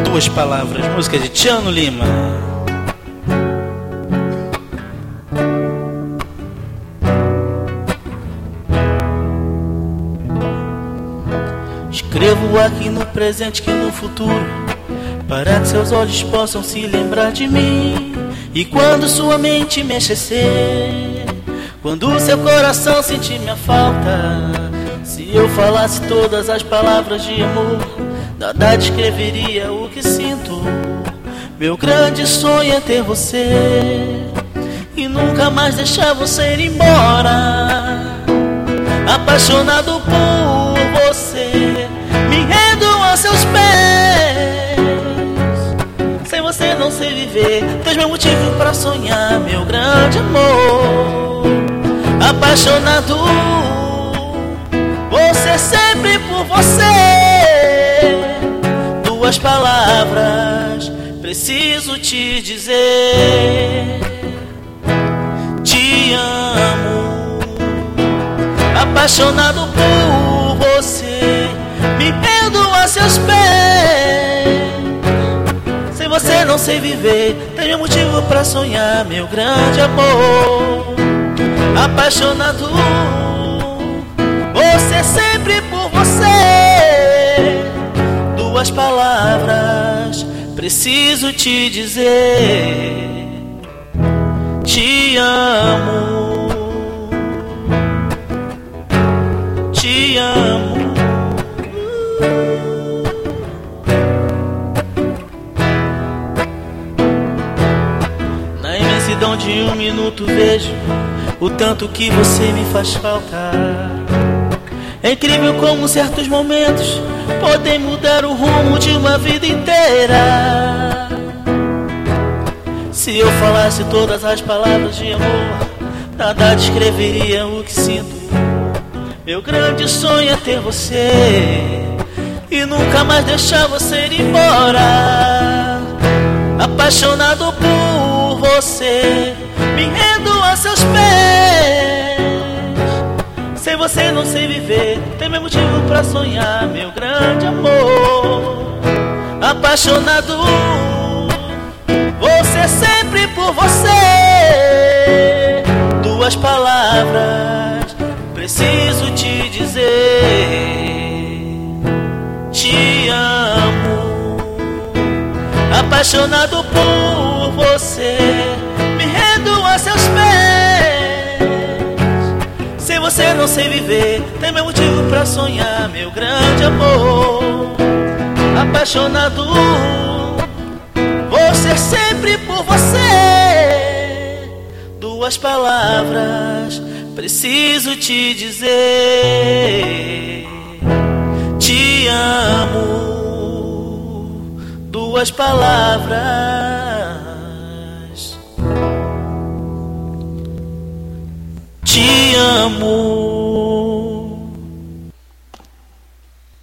Duas Palavras, música de Tiano Lima. Escrevo aqui no presente que no futuro, para que seus olhos possam se lembrar de mim. E quando sua mente me esquecer, quando seu coração sentir minha falta, se eu falasse todas as palavras de amor, nada descreveria o que sinto. Meu grande sonho é ter você e nunca mais deixar você ir embora. Apaixonado por você, me rendo a seus pés. Sem você não sei viver, tens meu motivo pra sonhar, meu grande amor. Apaixonado, você sempre por você. Duas palavras preciso te dizer: te amo. Apaixonado por você, me rendo a seus pés. Sem você não sei viver, tenho motivo pra sonhar, meu grande amor. Apaixonado, você sempre por você. Duas palavras preciso te dizer: te amo. Te amo. Na imensidão de um minuto vejo o tanto que você me faz falta. É incrível como certos momentos podem mudar o rumo de uma vida inteira. Se eu falasse todas as palavras de amor, nada descreveria o que sinto. Meu grande sonho é ter você e nunca mais deixar você ir embora. Apaixonado por você, me rendo a seus pés. Sem você não sei viver, tem meu motivo pra sonhar, meu grande amor. Apaixonado, você sempre por você. Duas palavras preciso te dizer: te amo. Apaixonado por você, me rendo a seus pés. Sem você não sei viver, tem meu motivo pra sonhar, meu grande amor. Apaixonado, você sempre por você. Duas palavras preciso te dizer: te amo. Duas palavras, te amo.